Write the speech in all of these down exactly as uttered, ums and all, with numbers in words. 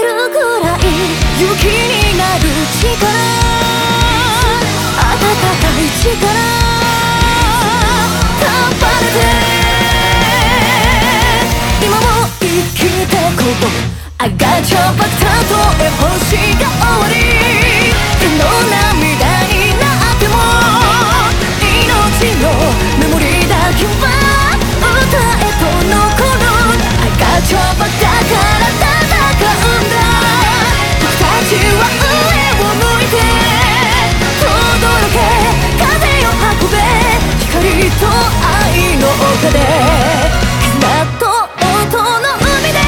るくらい雪になる力、温かい力束ねて今も生きてこう。I got your back たとえ星が終わり手の涙になっても命のメモリーだけは歌へと残る。 I got your back だから戦うんだ。僕たちは上を向いて轟け風を運べ光と愛の丘で絆と音の海で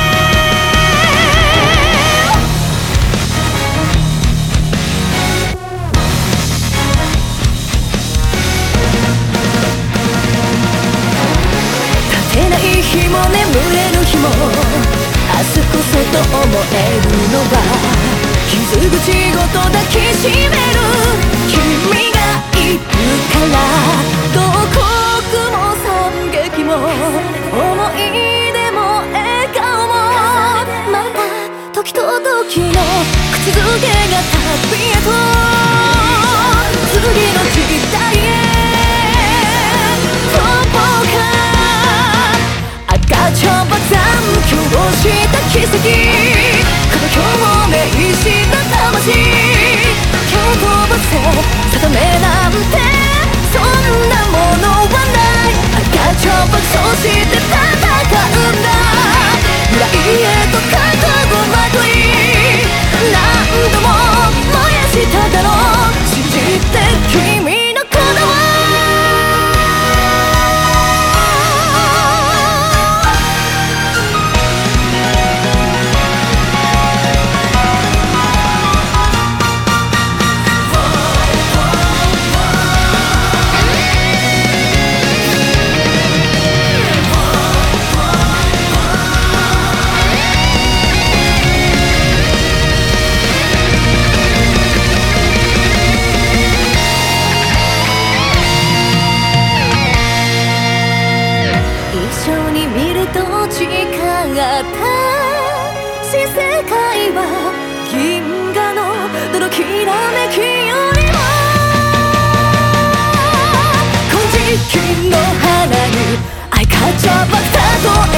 立てない日も眠れる日も明日こそと思えるのが傷口ごと抱きしめる君がいるから。どこも惨劇も思い出も笑顔もまた時と時の口づけが旅へと次の時代へ飛ぼうか。赤ちゃんば残響した奇跡この共鳴した魂蹴飛ばせ定めなんてそんなものはない。赤ちゃんばそして戦うんだ。未来へと覚悟まとい何度も燃やしただろう信じて君の鼓動新世界は銀河のどのきらめきよりも金色の花に愛かちゃばったと